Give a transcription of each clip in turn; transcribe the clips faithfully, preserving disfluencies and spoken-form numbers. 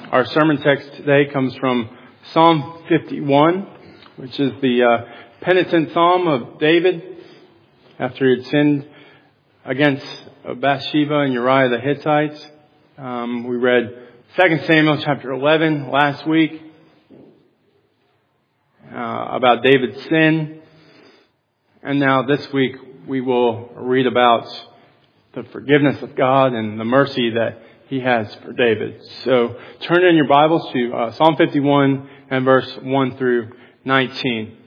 Our sermon text today comes from Psalm fifty-one, which is the uh, penitent psalm of David after he had sinned against Bathsheba and Uriah the Hittites. Um, we read Second Samuel chapter eleven last week uh, about David's sin. And now this week we will read about the forgiveness of God and the mercy that He has for David. So turn in your Bibles to uh, Psalm fifty-one and verse one through nineteen.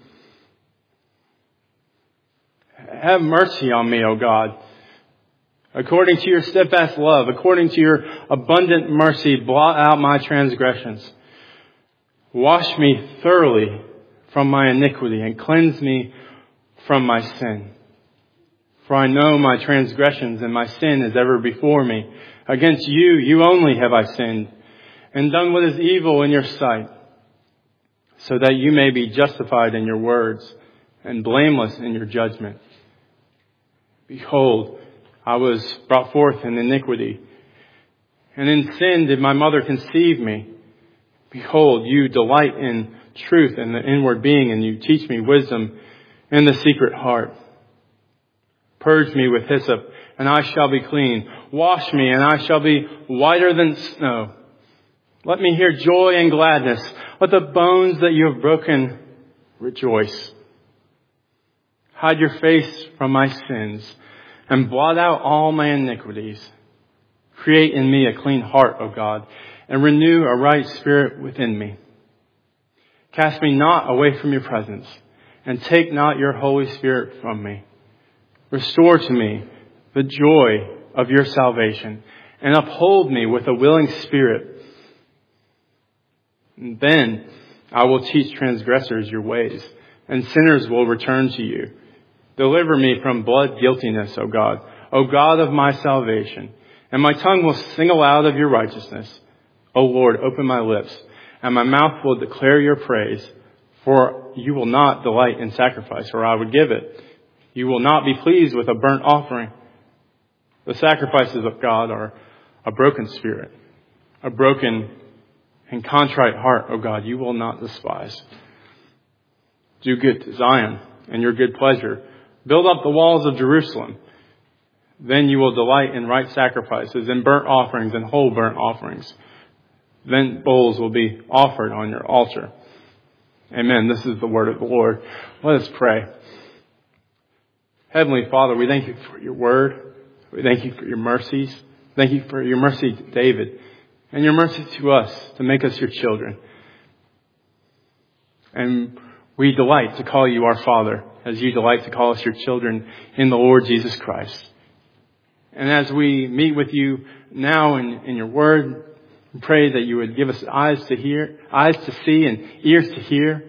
Have mercy on me, O God. According to your steadfast love, according to your abundant mercy, blot out my transgressions. Wash me thoroughly from my iniquity and cleanse me from my sin. For I know my transgressions and my sin is ever before me. Against you, you only have I sinned and done what is evil in your sight, so that you may be justified in your words and blameless in your judgment. Behold, I was brought forth in iniquity, and in sin did my mother conceive me. Behold, you delight in truth and the inward being, and you teach me wisdom in the secret heart. Purge me with hyssop, and I shall be clean. Wash me, and I shall be whiter than snow. Let me hear joy and gladness. Let the bones that you have broken rejoice. Hide your face from my sins, and blot out all my iniquities. Create in me a clean heart, O God, and renew a right spirit within me. Cast me not away from your presence, and take not your Holy Spirit from me. Restore to me the joy of your salvation, and uphold me with a willing spirit. And then I will teach transgressors your ways, and sinners will return to you. Deliver me from blood guiltiness, O God, O God of my salvation, and my tongue will sing aloud of your righteousness. O Lord, open my lips, and my mouth will declare your praise, for you will not delight in sacrifice, or I would give it. You will not be pleased with a burnt offering. The sacrifices of God are a broken spirit, a broken and contrite heart, O God, you will not despise. Do good to Zion and your good pleasure. Build up the walls of Jerusalem. Then you will delight in right sacrifices and burnt offerings and whole burnt offerings. Then bulls will be offered on your altar. Amen. This is the word of the Lord. Let us pray. Heavenly Father, we thank you for your word. We thank you for your mercies. Thank you for your mercy to David and your mercy to us to make us your children. And we delight to call you our Father as you delight to call us your children in the Lord Jesus Christ. And as we meet with you now in, in your word, we pray that you would give us eyes to hear, eyes to see and ears to hear.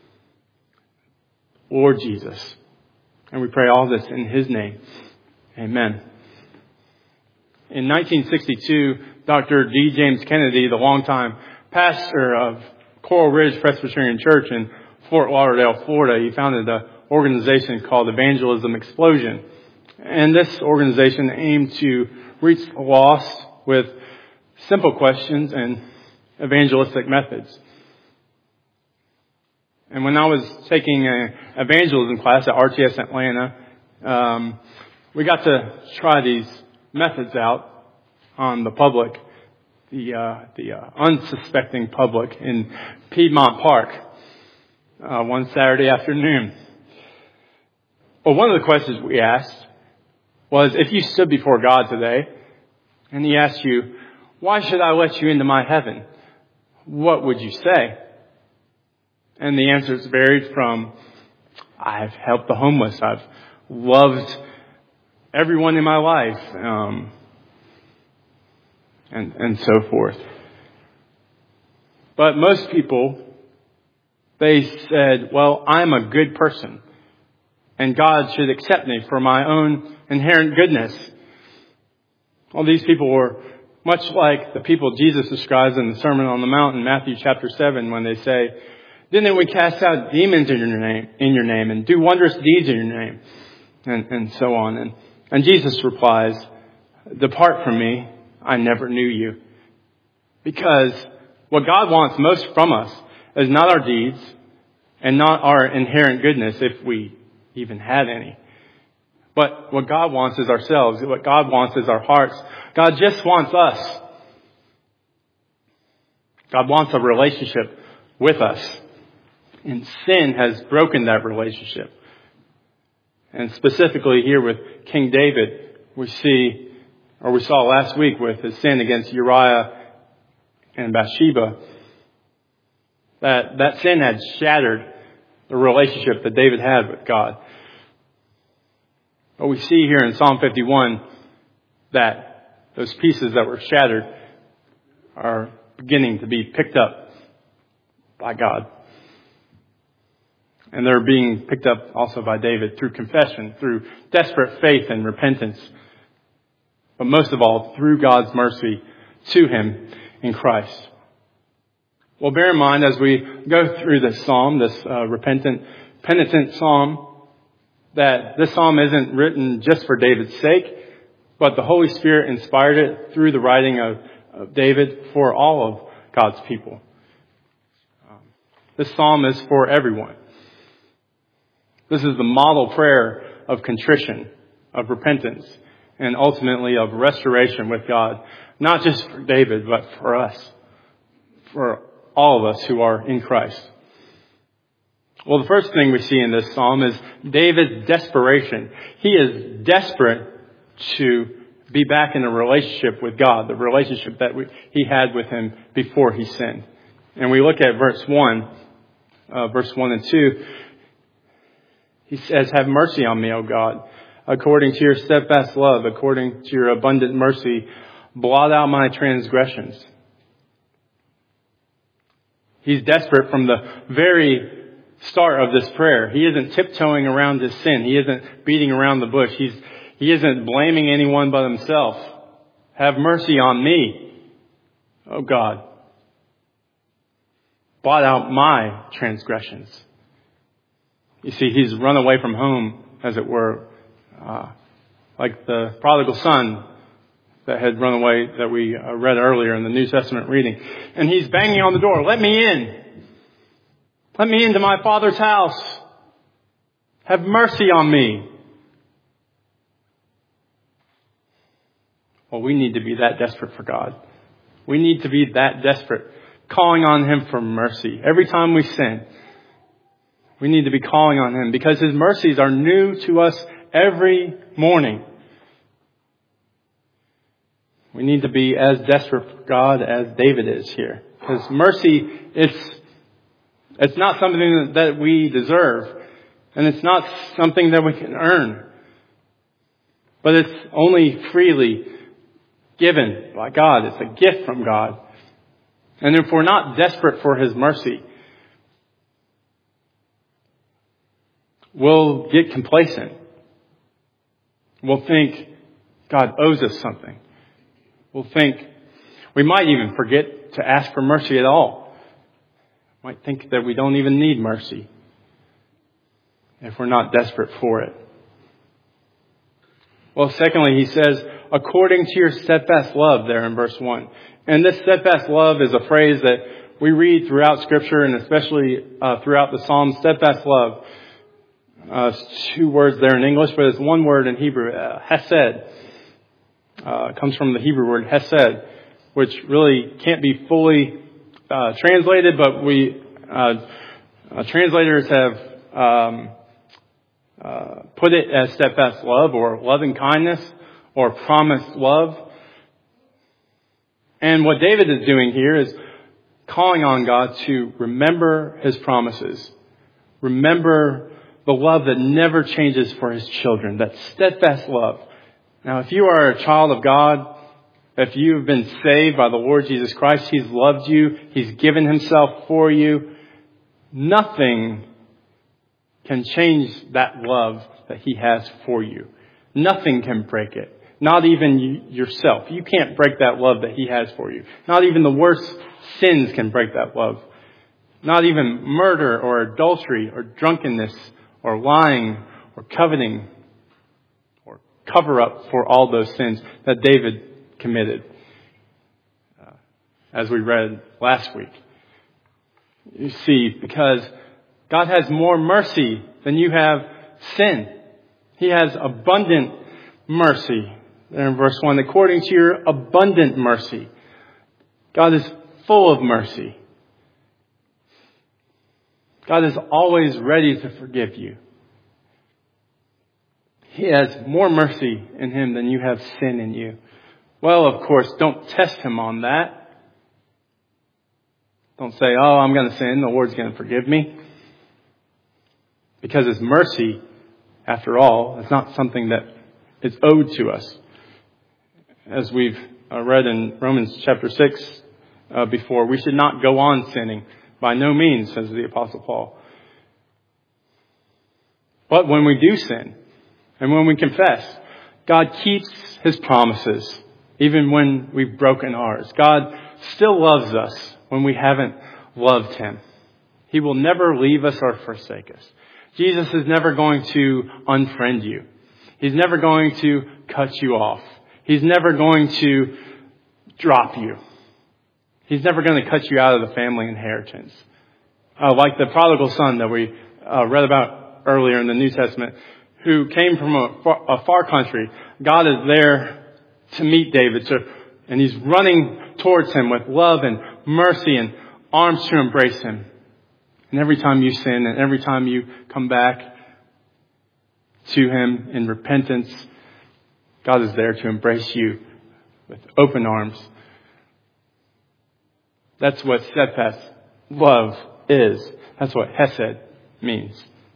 Lord Jesus. And we pray all this in His name. Amen. In nineteen sixty-two, Doctor D. James Kennedy, the longtime pastor of Coral Ridge Presbyterian Church in Fort Lauderdale, Florida, he founded an organization called Evangelism Explosion. And this organization aimed to reach the lost with simple questions and evangelistic methods. And when I was taking an evangelism class at R T S Atlanta, um, we got to try these methods out on the public, the uh, the uh, unsuspecting public in Piedmont Park uh, one Saturday afternoon. Well, one of the questions we asked was, if you stood before God today and He asked you, why should I let you into my heaven? What would you say? And the answers varied from, I've helped the homeless. I've loved everyone in my life. Um, and, and so forth. But most people, they said, well, I'm a good person. And God should accept me for my own inherent goodness. Well, these people were much like the people Jesus describes in the Sermon on the Mount in Matthew chapter seven when they say, didn't we cast out demons in your name, in your name and do wondrous deeds in your name? And, and so on. And, and Jesus replies, depart from me, I never knew you. Because What God wants most from us is not our deeds and not our inherent goodness, if we even had any. But what God wants is ourselves. What God wants is our hearts. God just wants us. God wants a relationship with us. And sin has broken that relationship. And specifically here with King David, we see, or we saw last week with his sin against Uriah and Bathsheba, that that sin had shattered the relationship that David had with God. But we see here in Psalm fifty-one that those pieces that were shattered are beginning to be picked up by God. And they're being picked up also by David through confession, through desperate faith and repentance. But most of all, through God's mercy to him in Christ. Well, bear in mind as we go through this psalm, this uh, repentant, penitent psalm, that this psalm isn't written just for David's sake, but the Holy Spirit inspired it through the writing of, of David for all of God's people. Um, this psalm is for everyone. This is the model prayer of contrition, of repentance, and ultimately of restoration with God. Not just for David, but for us. For all of us who are in Christ. Well, the first thing we see in this psalm is David's desperation. He is desperate to be back in a relationship with God, the relationship that we, he had with him before he sinned. And we look at verse one, uh, verse one and two. He says, "Have mercy on me, O God, according to your steadfast love, according to your abundant mercy, blot out my transgressions." He's desperate from the very start of this prayer. He isn't tiptoeing around his sin. He isn't beating around the bush. He's, he isn't blaming anyone but himself. Have mercy on me, O God. Blot out my transgressions. You see, he's run away from home, as it were, uh, like the prodigal son that had run away that we uh, read earlier in the New Testament reading. And he's banging on the door. Let me in. Let me into my father's house. Have mercy on me. Well, we need to be that desperate for God. We need to be that desperate, calling on him for mercy. Every time we sin, we need to be calling on him because his mercies are new to us every morning. We need to be as desperate for God as David is here. Because mercy, it's, it's not something that we deserve. And it's not something that we can earn. But it's only freely given by God. It's a gift from God. And if we're not desperate for his mercy, we'll get complacent. We'll think God owes us something. We'll think, we might even forget to ask for mercy at all. Might think that we don't even need mercy if we're not desperate for it. Well, secondly, he says, according to your steadfast love there in verse one. And this steadfast love is a phrase that we read throughout Scripture and especially uh, throughout the Psalms. Steadfast love. Uh, it's two words there in English, but it's one word in Hebrew, uh, hesed. Uh, it comes from the Hebrew word hesed, which really can't be fully uh, translated, but we uh, uh, translators have um, uh, put it as steadfast love or loving kindness or promised love. And what David is doing here is calling on God to remember his promises. Remember the love that never changes for his children, that steadfast love. Now, if you are a child of God, if you've been saved by the Lord Jesus Christ, he's loved you, he's given himself for you, nothing can change that love that he has for you. Nothing can break it. Not even you, yourself. You can't break that love that he has for you. Not even the worst sins can break that love. Not even murder or adultery or drunkenness or lying or coveting or cover up for all those sins that David committed. Uh, as we read last week. You see, because God has more mercy than you have sin. He has abundant mercy. There in verse one, according to your abundant mercy. God is full of mercy. God is always ready to forgive you. He has more mercy in Him than you have sin in you. Well, of course, don't test Him on that. Don't say, oh, I'm going to sin, the Lord's going to forgive me. Because His mercy, after all, is not something that is owed to us. As we've read in Romans chapter six uh, before, we should not go on sinning. By no means, says the Apostle Paul. But when we do sin, and when we confess, God keeps His promises, even when we've broken ours. God still loves us when we haven't loved Him. He will never leave us or forsake us. Jesus is never going to unfriend you. He's never going to cut you off. He's never going to drop you. He's never going to cut you out of the family inheritance. Uh, like the prodigal son that we uh, read about earlier in the New Testament, who came from a far, a far country. God is there to meet David, so, and He's running towards him with love and mercy and arms to embrace him. And every time you sin and every time you come back to Him in repentance, God is there to embrace you with open arms. That's what steadfast love is. That's what Hesed means.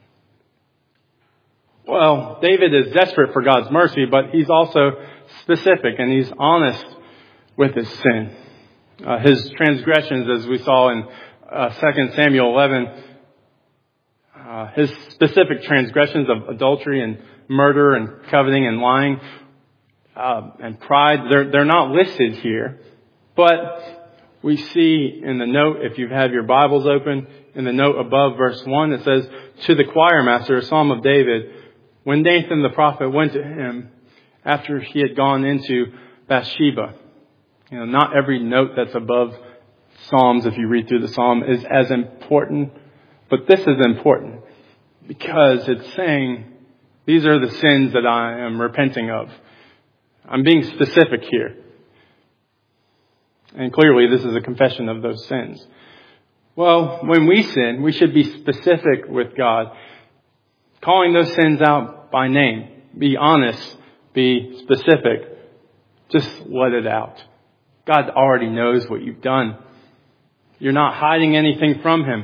Well, David is desperate for God's mercy, but he's also specific and he's honest with his sin. Uh, his transgressions, as we saw in uh, Second Samuel eleven, uh, his specific transgressions of adultery and murder and coveting and lying uh, and pride, they're, they're not listed here. But we see in the note, if you have your Bibles open, in the note above verse one, it says, to the choir master, a psalm of David, when Nathan the prophet went to him after he had gone into Bathsheba. You know, not every note that's above Psalms, if you read through the Psalm, is as important. But this is important because it's saying, these are the sins that I am repenting of. I'm being specific here. And clearly this is a confession of those sins. Well, when we sin, we should be specific with God, calling those sins out by name. Be honest. Be specific. Just let it out. God already knows what you've done. You're not hiding anything from Him.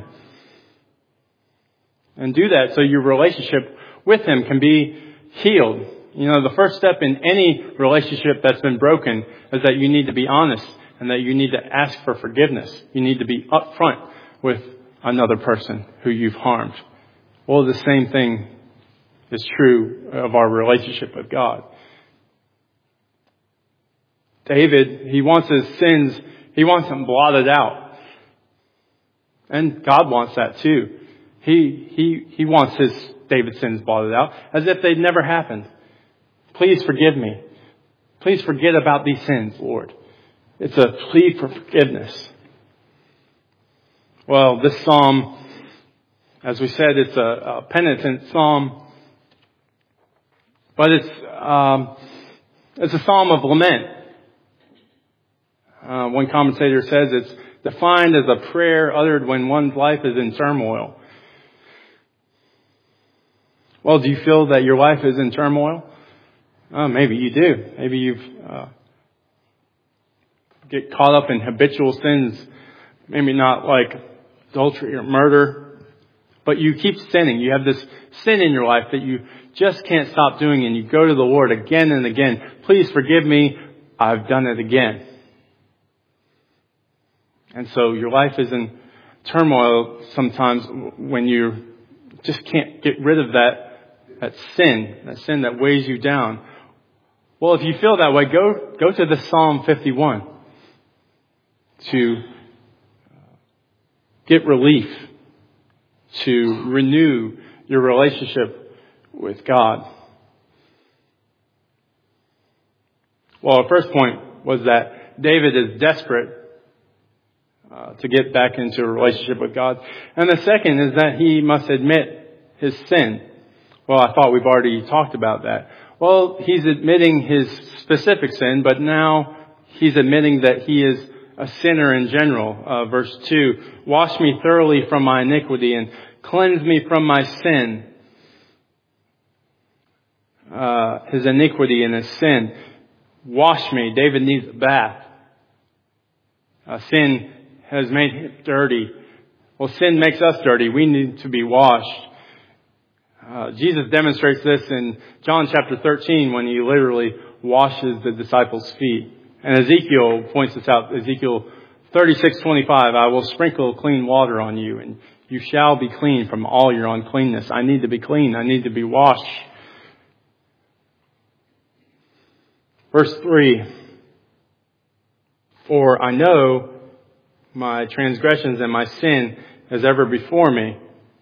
And do that so your relationship with Him can be healed. You know, the first step in any relationship that's been broken is that you need to be honest and that you need to ask for forgiveness. You need to be upfront with another person who you've harmed. Well, the same thing is true of our relationship with God. David, he wants his sins, he wants them blotted out. And God wants that too. He, he, he wants his David's sins blotted out as if they'd never happened. Please forgive me. Please forget about these sins, Lord. It's a plea for forgiveness. Well, this psalm, as we said, it's a, a penitent psalm, but it's um, it's a psalm of lament. Uh, one commentator says it's defined as a prayer uttered when one's life is in turmoil. Well, do you feel that your life is in turmoil? Oh, maybe you do. Maybe you've uh, get caught up in habitual sins. Maybe not like adultery or murder, but you keep sinning. You have this sin in your life that you just can't stop doing, and you go to the Lord again and again. Please forgive me. I've done it again. And so your life is in turmoil sometimes when you just can't get rid of that, that sin, that sin that weighs you down. Well, if you feel that way, go, go to the Psalm fifty-one to get relief, to renew your relationship with God. Well, our first point was that David is desperate to get back into a relationship with God. And the second is that he must admit his sin. Well, I thought we've already talked about that. Well, he's admitting his specific sin, but now he's admitting that he is a sinner in general. Uh, verse two, wash me thoroughly from my iniquity and cleanse me from my sin. Uh, his iniquity and his sin. Wash me. David needs a bath. Uh, sin has made him dirty. Well, sin makes us dirty. We need to be washed. Uh, Jesus demonstrates this in John chapter thirteen when he literally washes the disciples' feet. And Ezekiel points this out. Ezekiel thirty-six twenty-five, I will sprinkle clean water on you and you shall be clean from all your uncleanness. I need to be clean. I need to be washed. Verse three, for I know my transgressions and my sin is ever before me.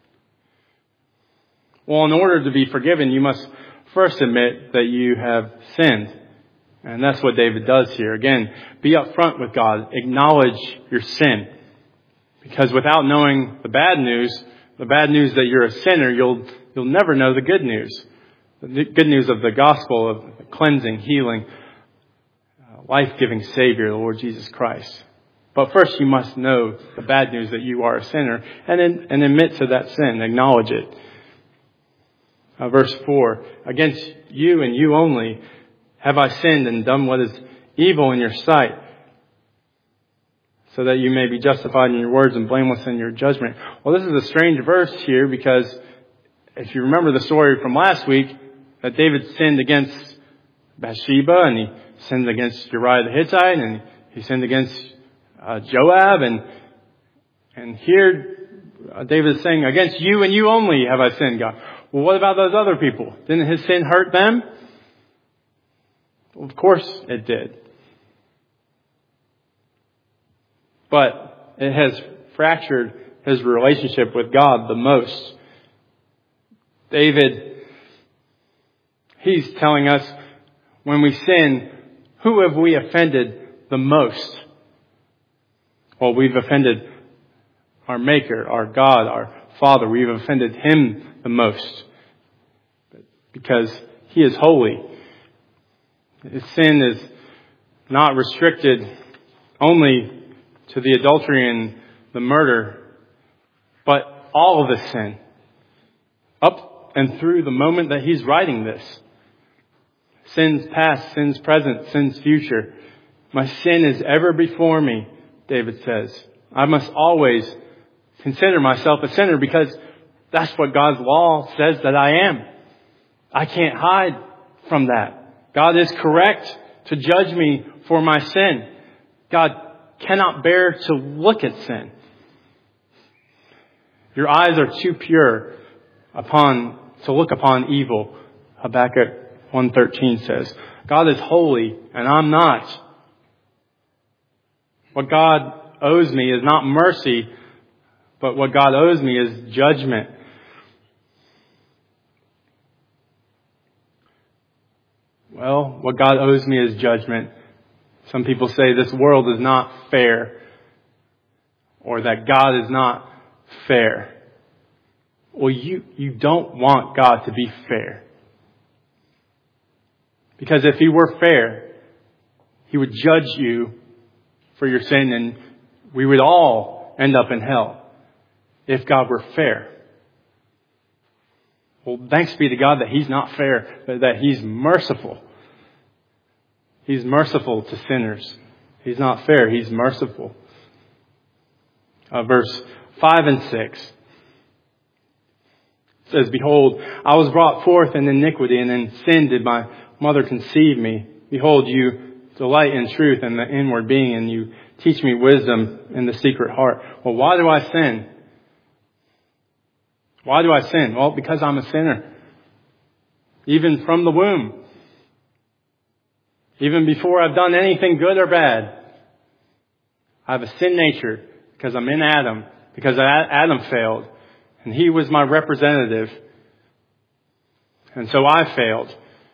Well, in order to be forgiven, you must first admit that you have sinned. And that's what David does here. Again, be upfront with God. Acknowledge your sin. Because without knowing the bad news, the bad news that you're a sinner, you'll you'll never know the good news. The good news of the gospel of cleansing, healing, uh, life-giving Savior, the Lord Jesus Christ. But first you must know the bad news that you are a sinner and, in, and admit to that sin. Acknowledge it. Uh, verse four, against you and you only have I sinned and done what is evil in your sight, so that you may be justified in your words and blameless in your judgment. Well, this is a strange verse here because if you remember the story from last week, that David sinned against Bathsheba and he sinned against Uriah the Hittite and he sinned against uh, Joab. And and here uh, David is saying, against you and you only have I sinned, God. Well, what about those other people? Didn't his sin hurt them? Well, of course it did. But it has fractured his relationship with God the most. David, he's telling us when we sin, who have we offended the most? Well, we've offended our Maker, our God, our Father. We've offended Him the most because He is holy. His sin is not restricted only to the adultery and the murder, but all of his sin. Up and through the moment that he's writing this. Sins past, sins present, sins future. My sin is ever before me, David says. I must always consider myself a sinner because that's what God's law says that I am. I can't hide from that. God is correct to judge me for my sin. God cannot bear to look at sin. Your eyes are too pure upon to look upon evil. Habakkuk one thirteen says, God is holy and I'm not. What God owes me is not mercy, but what God owes me is judgment. Well, what God owes me is judgment. Some people say this world is not fair, or that God is not fair. Well, you, you don't want God to be fair. Because if He were fair, He would judge you for your sin and we would all end up in hell if God were fair. Well, thanks be to God that He's not fair, but that He's merciful. He's merciful to sinners. He's not fair. He's merciful. Uh, verse five and six says, behold, I was brought forth in iniquity, and in sin did my mother conceive me. Behold, you delight in truth and the inward being, and you teach me wisdom in the secret heart. Well, why do I sin? Why do I sin? Well, because I'm a sinner. Even from the womb. Even before I've done anything good or bad. I have a sin nature because I'm in Adam. Because Adam failed. And he was my representative. And so I failed.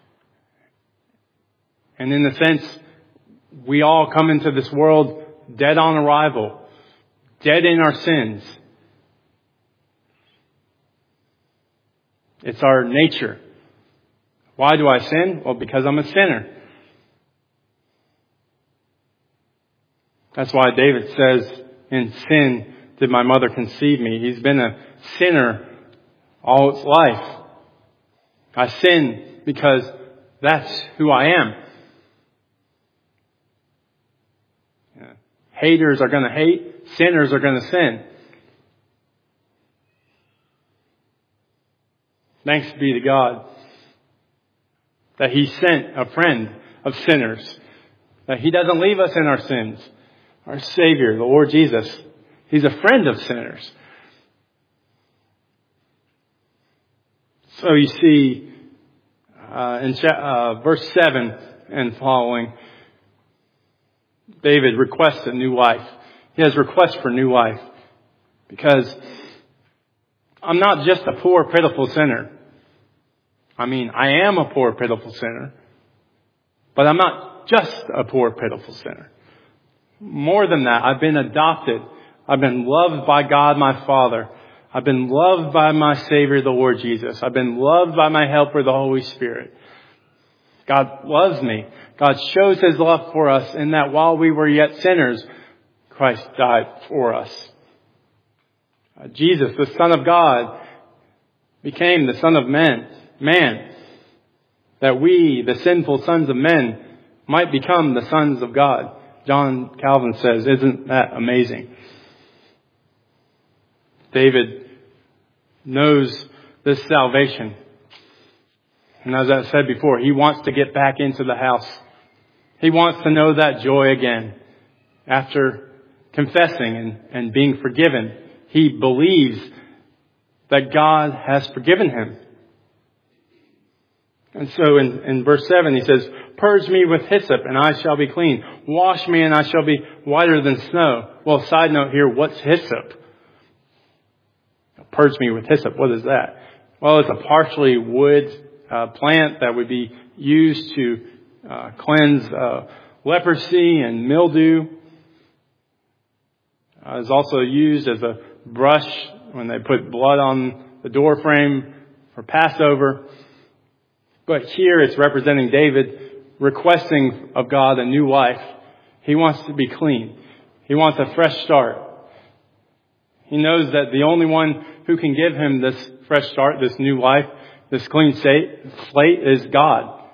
And in a sense, we all come into this world dead on arrival. dead in our sins. It's our nature. Why do I sin? Well, because I'm a sinner. That's why David says, in sin did my mother conceive me. He's been a sinner all his life. I sin because that's who I am. Haters are going to hate. Sinners are going to sin. Thanks be to God that He sent a friend of sinners. That He doesn't leave us in our sins. Our Savior, the Lord Jesus, He's a friend of sinners. So you see, uh, in uh, verse seven and following, David requests a new life. He has requests for new life. Because I'm not just a poor, pitiful sinner. I mean, I am a poor, pitiful sinner. But I'm not just a poor, pitiful sinner. More than that, I've been adopted. I've been loved by God, my Father. I've been loved by my Savior, the Lord Jesus. I've been loved by my Helper, the Holy Spirit. God loves me. God shows His love for us in that while we were yet sinners, Christ died for us. Uh, Jesus, the Son of God, became the Son of Man, man, that we, the sinful sons of men, might become the sons of God. John Calvin says, isn't that amazing? David knows this salvation. And as I said before, he wants to get back into the house. He wants to know that joy again. After confessing and, and being forgiven, he believes that God has forgiven him. And so in, in verse seven, he says, purge me with hyssop and I shall be clean. Wash me and I shall be whiter than snow. Well, side note here, what's hyssop? Purge me with hyssop. What is that? Well, it's a partially wood uh, plant that would be used to uh, cleanse uh, leprosy and mildew. Uh, it's also used as a brush when they put blood on the door frame for Passover. But here it's representing David requesting of God a new life. He wants to be clean. He wants a fresh start. He knows that the only one who can give him this fresh start, this new life, this clean slate is God.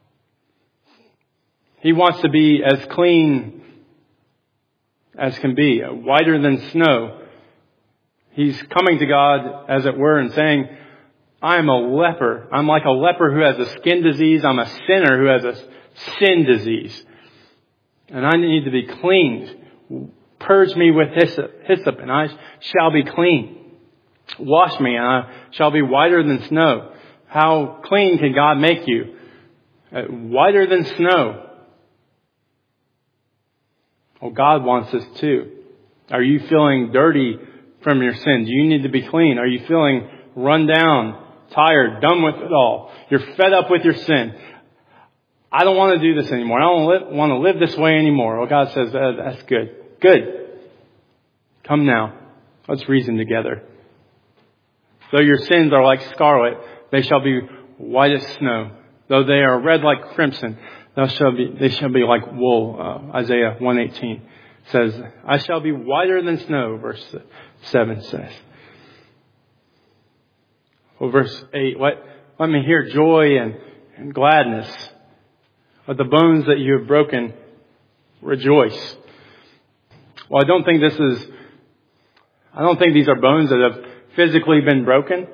He wants to be as clean as can be, whiter than snow. He's coming to God, as it were, and saying, I am a leper. I'm like a leper who has a skin disease. I'm a sinner who has a sin disease. And I need to be cleaned. Purge me with hyssop, hyssop and I shall be clean. Wash me and I shall be whiter than snow. How clean can God make you? Uh, whiter than snow. Well, God wants this too. Are you feeling dirty from your sin? Do you need to be clean? Are you feeling run down, tired, done with it all? You're fed up with your sin. I don't want to do this anymore. I don't li- want to live this way anymore. Well, God says, uh, that's good. Good. Come now. Let's reason together. Though your sins are like scarlet, they shall be white as snow. Though they are red like crimson, they shall be, they shall be like wool. Uh, Isaiah one eighteen says, I shall be whiter than snow, verse seven says. Well, verse eight, let, let me hear joy and, and gladness. Let the bones that you have broken rejoice. Well, I don't think this is, I don't think these are bones that have physically been broken.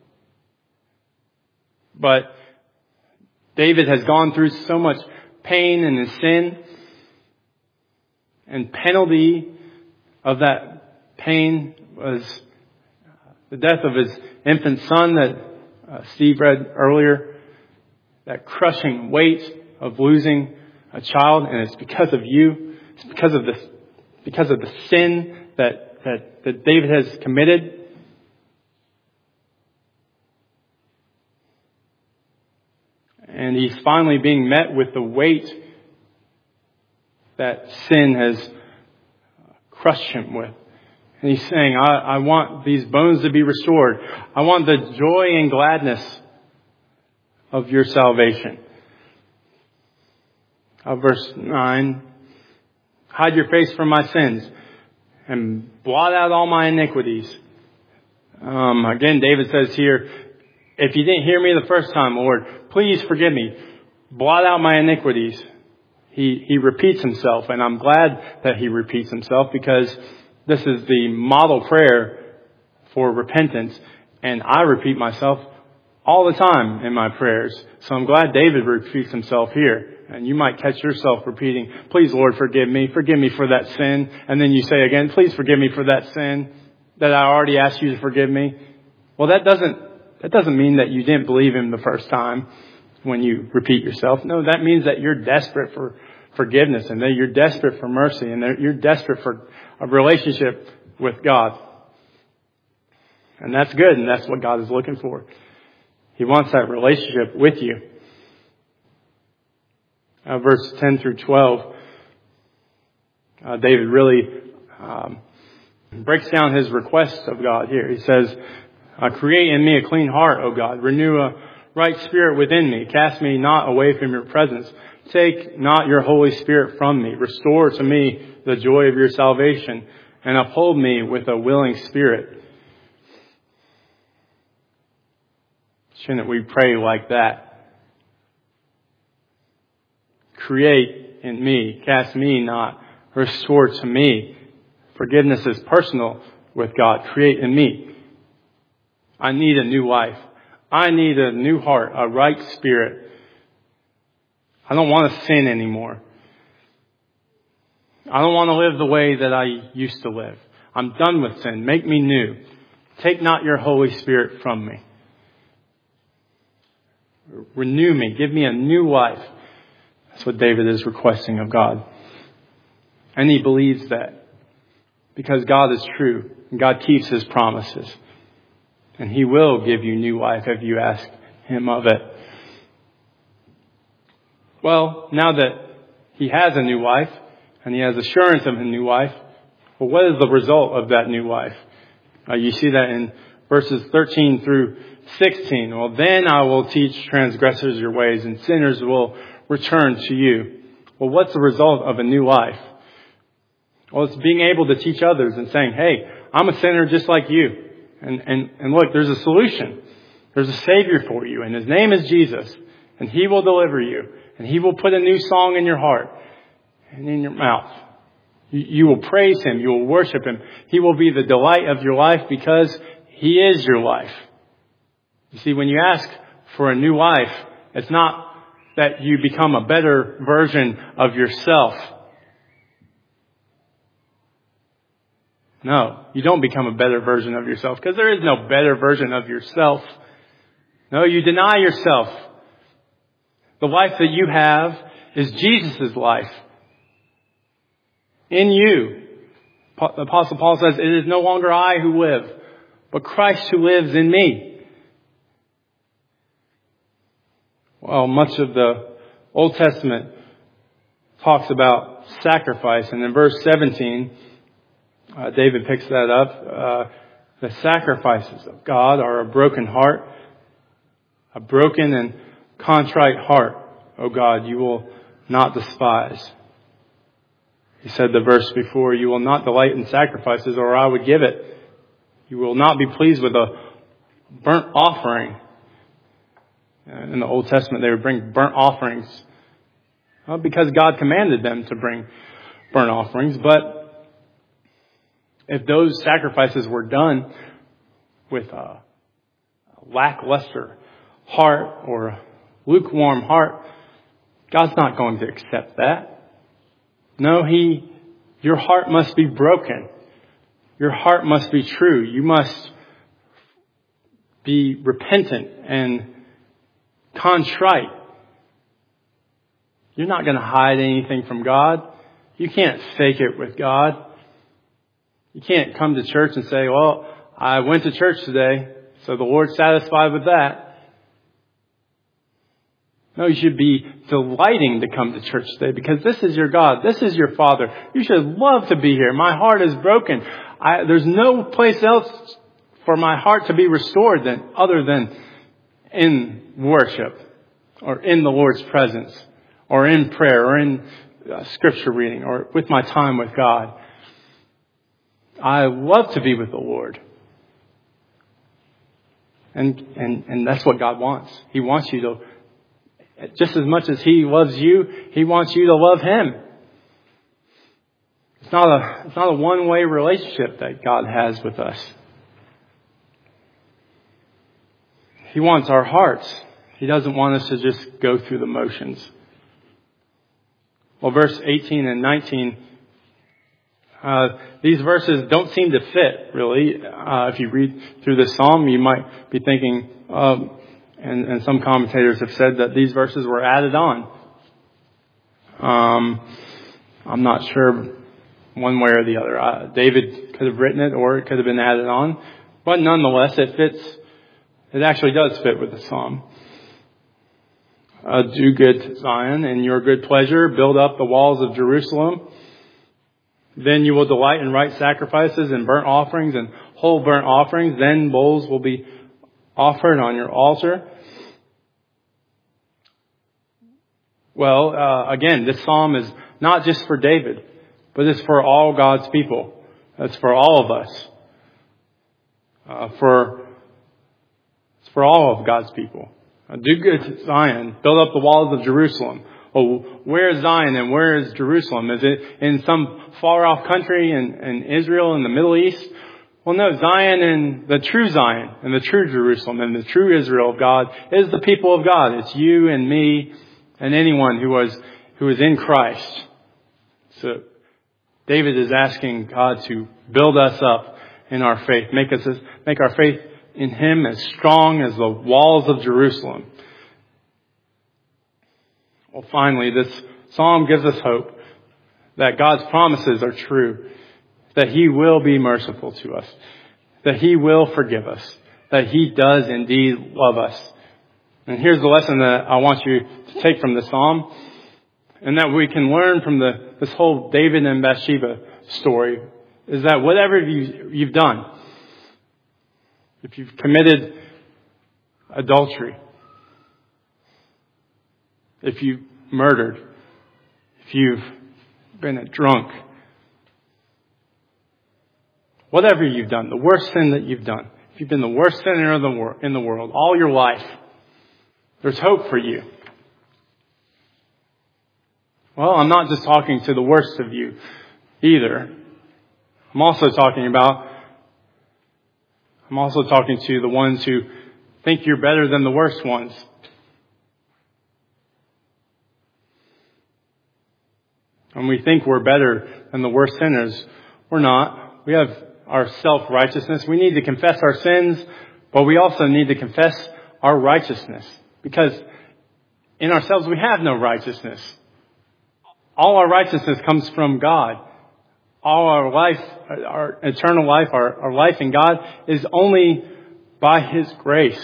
But David has gone through so much pain in his sin, and penalty of that pain was the death of his infant son that uh, Steve read earlier. That crushing weight of losing a child, and it's because of you. It's because of this, because of the sin that that, that David has committed. And he's finally being met with the weight that sin has crushed him with. And he's saying, I, I want these bones to be restored. I want the joy and gladness of your salvation. Uh, verse nine, hide your face from my sins and blot out all my iniquities. Um, again, David says here, if you didn't hear me the first time, Lord, please forgive me. Blot out my iniquities. He, he repeats himself, and I'm glad that he repeats himself because this is the model prayer for repentance. And I repeat myself all the time in my prayers. So I'm glad David repeats himself here. And you might catch yourself repeating, please, Lord, forgive me. Forgive me for that sin. And then you say again, please forgive me for that sin that I already asked you to forgive me. Well, that doesn't, that doesn't mean that you didn't believe him the first time when you repeat yourself. No, that means that you're desperate for forgiveness and that you're desperate for mercy and that you're desperate for a relationship with God. And that's good, and that's what God is looking for. He wants that relationship with you. Uh, verse ten through twelve, uh, David really um, breaks down his request of God here. He says, uh, create in me a clean heart, O God. Renew a right spirit within me. Cast me not away from your presence. Take not your Holy Spirit from me. Restore to me the joy of your salvation and uphold me with a willing spirit. Shouldn't we pray like that? Create in me, cast me not, restore to me. Forgiveness is personal with God. Create in me. I need a new life. I need a new heart, a right spirit. I don't want to sin anymore. I don't want to live the way that I used to live. I'm done with sin. Make me new. Take not your Holy Spirit from me. Renew me. Give me a new life. That's what David is requesting of God. And he believes that because God is true and God keeps his promises. And he will give you new life if you ask him of it. Well, now that he has a new life and he has assurance of a new life, well, what is the result of that new life? Uh, you see that in verses thirteen through sixteen. Well, then I will teach transgressors your ways and sinners will return to you. Well, what's the result of a new life? Well, it's being able to teach others and saying, hey, I'm a sinner just like you. And, and, and look, there's a solution. There's a Savior for you, and his name is Jesus. And he will deliver you. And he will put a new song in your heart and in your mouth. You, you will praise him. You will worship him. He will be the delight of your life because he is your life. You see, when you ask for a new life, it's not that you become a better version of yourself. No, you don't become a better version of yourself because there is no better version of yourself. No, you deny yourself. The life that you have is Jesus' life in you. The Apostle Paul says, it is no longer I who live, but Christ who lives in me. Well, much of the Old Testament talks about sacrifice. And in verse seventeen, uh, David picks that up. Uh, the sacrifices of God are a broken heart, a broken and contrite heart. O God, you will not despise. He said the verse before, you will not delight in sacrifices or I would give it. You will not be pleased with a burnt offering. In the Old Testament, they would bring burnt offerings well, because God commanded them to bring burnt offerings. But if those sacrifices were done with a lackluster heart or a lukewarm heart, God's not going to accept that. No, he, your heart must be broken. Your heart must be true. You must be repentant and contrite. You're not going to hide anything from God. You can't fake it with God. You can't come to church and say, well, I went to church today, so the Lord's satisfied with that. No, you should be delighting to come to church today because this is your God. This is your Father. You should love to be here. My heart is broken. I, I, there's no place else for my heart to be restored than other than in worship or in the Lord's presence or in prayer or in uh, scripture reading or with my time with God. I love to be with the Lord. And, and, and that's what God wants. He wants you to, just as much as He loves you, He wants you to love Him. It's not a, it's not a one-way relationship that God has with us. He wants our hearts. He doesn't want us to just go through the motions. Well, verse eighteen and nineteen, uh, these verses don't seem to fit, really. Uh, if you read through the psalm, you might be thinking, um, and, and some commentators have said that these verses were added on. Um, I'm not sure one way or the other. Uh, David could have written it or it could have been added on. But nonetheless, it fits. It actually does fit with the psalm. Uh, do good, Zion, in your good pleasure. Build up the walls of Jerusalem. Then you will delight in right sacrifices and burnt offerings and whole burnt offerings. Then bulls will be offered on your altar. Well, uh, again, this psalm is not just for David, but it's for all God's people. It's for all of us. Uh, for, it's for all of God's people. Uh, do good, Zion. Build up the walls of Jerusalem. Oh, where is Zion and where is Jerusalem? Is it in some far off country in, in Israel in the Middle East? Well, no, Zion and the true Zion and the true Jerusalem and the true Israel of God is the people of God. It's you and me and anyone who was, who is in Christ. So David is asking God to build us up in our faith, make us, make our faith in Him as strong as the walls of Jerusalem. Well, finally, this psalm gives us hope that God's promises are true, that He will be merciful to us, that He will forgive us, that He does indeed love us. And here's the lesson that I want you to take from the psalm, and that we can learn from the this whole David and Bathsheba story, is that whatever you, you've done, if you've committed adultery, if you've murdered, if you've been a drunk, whatever you've done, the worst sin that you've done, if you've been the worst sinner in the, wor- in the world all your life, there's hope for you. Well, I'm not just talking to the worst of you either. I'm also talking about, I'm also talking to the ones who think you're better than the worst ones. When we think we're better than the worst sinners, we're not. We have our self-righteousness. We need to confess our sins, but we also need to confess our righteousness. Because in ourselves we have no righteousness. All our righteousness comes from God. All our life, our eternal life, our, our life in God is only by His grace.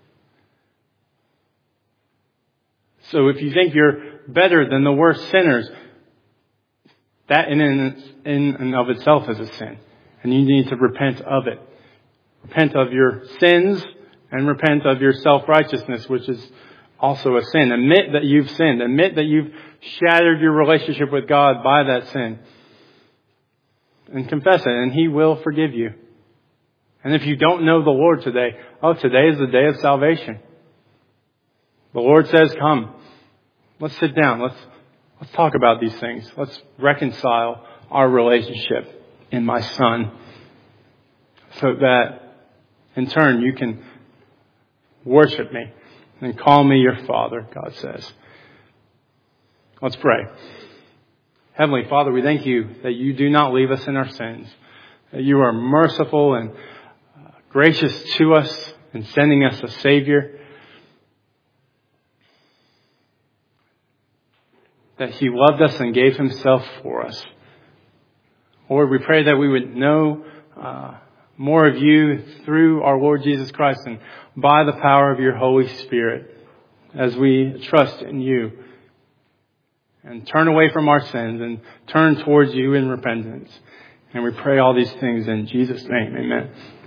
So if you think you're better than the worst sinners, that in and, in and of itself is a sin. And you need to repent of it. Repent of your sins and repent of your self-righteousness, which is also a sin. Admit that you've sinned. Admit that you've shattered your relationship with God by that sin. And confess it, and He will forgive you. And if you don't know the Lord today, oh, today is the day of salvation. The Lord says, come, let's sit down. Let's, let's talk about these things. Let's reconcile our relationship in my Son, so that in turn you can worship me and call me your Father, God says. Let's pray. Heavenly Father, we thank You that You do not leave us in our sins, that You are merciful and gracious to us in sending us a Savior, that He loved us and gave Himself for us. Lord, we pray that we would know uh, more of You through our Lord Jesus Christ and by the power of Your Holy Spirit as we trust in You and turn away from our sins and turn towards You in repentance. And we pray all these things in Jesus' name. Amen.